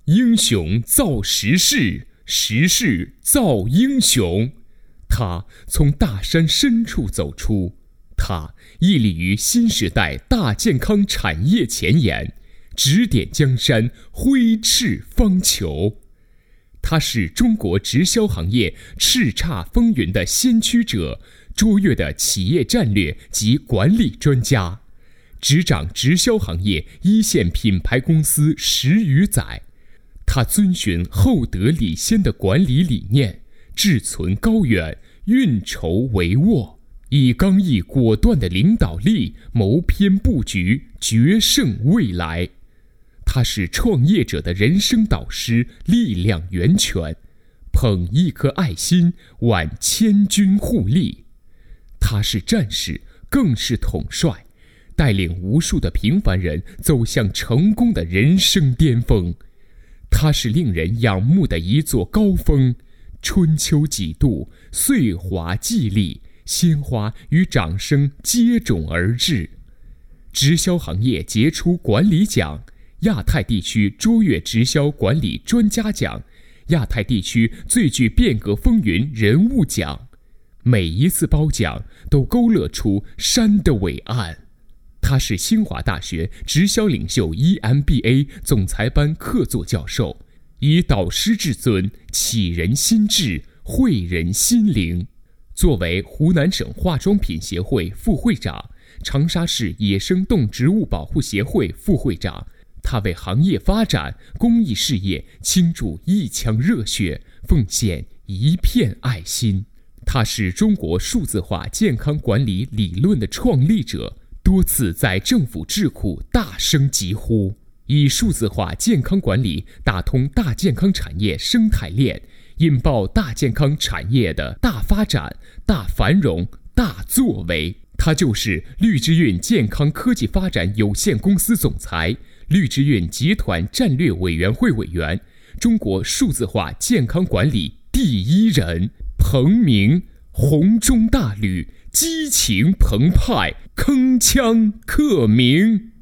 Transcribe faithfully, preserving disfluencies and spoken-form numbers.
英雄造时势，时势造英雄。他从大山深处走出，他屹立于新时代大健康产业前沿，指点江山，挥斥方遒。他是中国直销行业叱咤风云的先驱者，卓越的企业战略及管理专家，执掌直销行业一线品牌公司十余载。他遵循厚德礼先的管理理念，志存高远，运筹帷幄，以刚毅果断的领导力谋篇布局，决胜未来。他是创业者的人生导师，力量源泉，捧一颗爱心，挽千军互利。他是战士，更是统帅，带领无数的平凡人走向成功的人生巅峰。他是令人仰慕的一座高峰，春秋几度，岁华季历，鲜花与掌声接踵而至。直销行业杰出管理奖，亚太地区卓越直销管理专家奖，亚太地区最具变革风云人物奖。每一次褒奖都勾勒出山的伟岸。他是清华大学直销领袖 E M B A 总裁班客座教授，以导师至尊，启人心智，荟人心灵。作为湖南省化妆品协会副会长，长沙市野生动植物保护协会副会长，他为行业发展、公益事业倾注一腔热血，奉献一片爱心。他是中国数字化健康管理理论的创立者，多次在政府智库大声疾呼，以数字化健康管理打通大健康产业生态链，引爆大健康产业的大发展、大繁荣、大作为。他就是绿之韵健康科技发展有限公司总裁，绿之韵集团战略委员会委员，中国数字化健康管理第一人彭明。洪钟大吕，激情澎湃，铿锵克明。